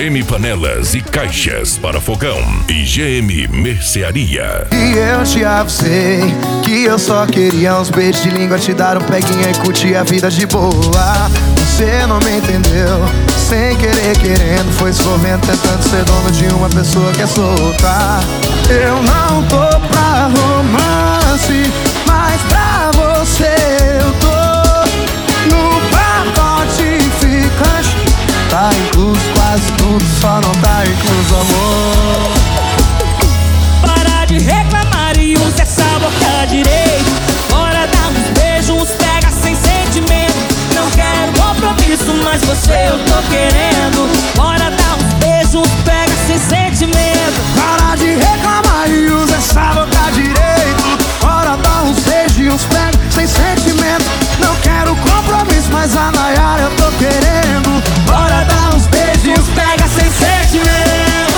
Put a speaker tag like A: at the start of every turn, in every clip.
A: GM Panelas e Caixas para Fogão e GM Mercearia.
B: E eu te avisei que eu só queria uns beijos de língua, te dar um peguinha e curtir a vida de boa. Você não me entendeu, sem querer querendo, foi se envolvendo tentando ser dono de uma pessoa que é solta. Eu não tô pra romance, mas pra você eu tô no pacote ficante. Tá incluso quase tudo, só não tá incluso amor.
C: Para de reclamar e usa essa boca direito. Bora dar uns beijos, uns pega sem sentimento. Não quero compromisso, mas você eu tô querendo. Bora dar uns beijos, uns pega sem sentimento.
B: Para de reclamar e usa essa boca direito. Bora dar uns beijos e uns pega sem sentimento. Não quero compromisso, mas a Nayara eu tô querendo. Bora dar uns beijos e uns pega sem sentimento.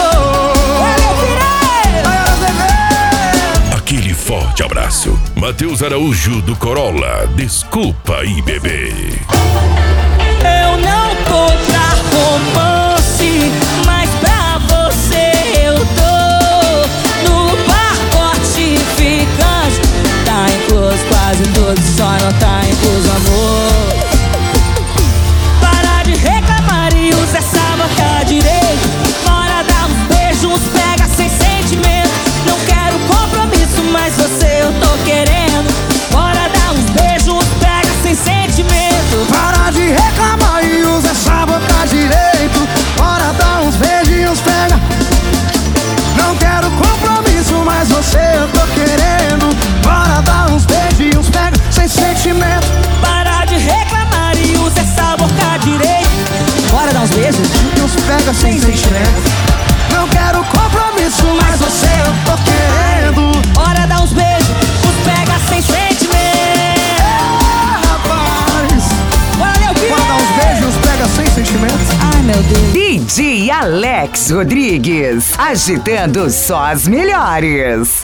A: Aquele forte abraço. Matheus Araújo do Corolla. Desculpa aí, bebê.
C: Eu não tô pra romance, mas pra você eu tô no pacote ficante. Tá incluso quase tudo, só não tá incluso amor. Para de reclamar e usa essa boca direito. Bora dar uns beijos, uns pega sem sentimento. Não quero compromisso, mas você eu tô querendo. Bora dar uns beijos, uns pega sem sentimento.
B: Para de reclamar e usa essa boca direito. Bora dar uns beijos e uns pega. Não quero compromisso, mas você eu tô querendo. Bora dar uns beijos e uns pega sem sentimento.
C: Para de reclamar e usa essa boca direito. Bora dar uns beijos
B: E uns pega sem sentimento. Não quero compromisso, mas você eu tô querendo.
C: Bora dar uns beijos, uns pega sem sentimento.
B: Rapaz,
C: Valeu,
B: bora dar uns beijos e uns pega sem sentimento.
C: Ai, meu Deus.
D: DJ Alex Rodrigues, agitando só as melhores.